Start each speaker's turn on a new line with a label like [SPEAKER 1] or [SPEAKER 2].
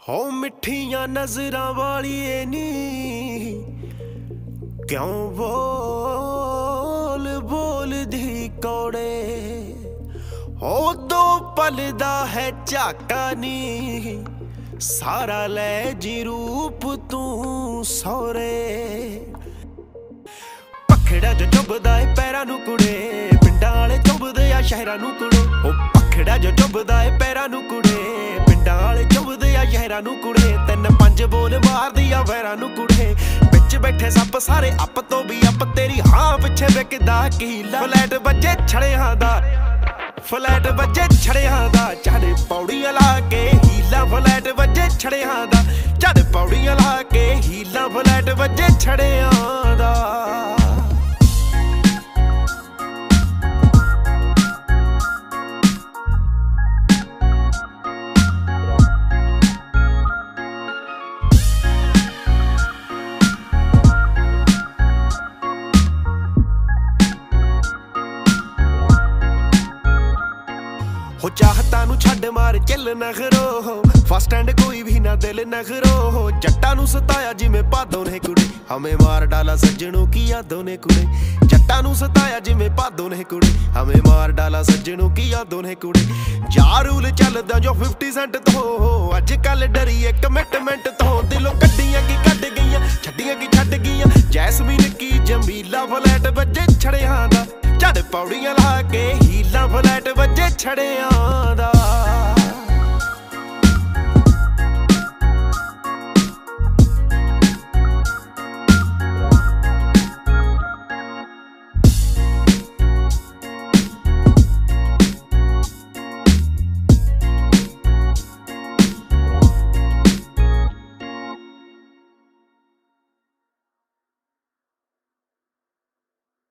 [SPEAKER 1] हो मिठियां नजरां वालिए नी क्यों बोल बोल दी कौड़े हो दो पल दा है झाका नी सारा ले जी रूप तू सौरे पखड़ा जो चुभदा है पैरां नू कुड़े पिंडां वाले चुभदे आ शहरां नू कुड़े ओ पखड़ा जो चुभदा है पैरां नू कुड़े पिंडां वाले चुभदे आ शहरां नू कुड़े तिन पंज बोल मारदी आ वैरां नू कुड़े विच बैठे सप सारे अप तो भी अप तेरी हां पिछे विकदा कीला फ्लैट बजे छड़ियां दा फ्लैट बजे छड़ियां दा चढ़ पौड़ियां ला के हीला फ्लैट बजे छड़ियां दा चढ़ पौड़ियां ला के हीला फ्लैट बजे छड़ियां दा हो चाहता नू छड़ मार चिल नखरो फर्स्ट हैंड कोई भी ना दिल नखरो जट्टा नू सताया जिमें भादों ने कुड़े हमें मार डाला सज्जनों की यादों ने कुड़े जट्टा नू सताया जिमें भादों ने कुड़े हमें मार डाला सज्जनों की यादों ने कुड़े जा रूल चलदा जो 50 सेंट तो अज कल डरी कमिटमेंट तो दिलों कड्डियां की कट गईयां छड्डियां की छड्ड गईयां जैसमीन की जमीला फ्लैट बजे छड़ियां दा चढ़ पौड़ियां ला के हीला फ्लैट बजे छड़ियां दा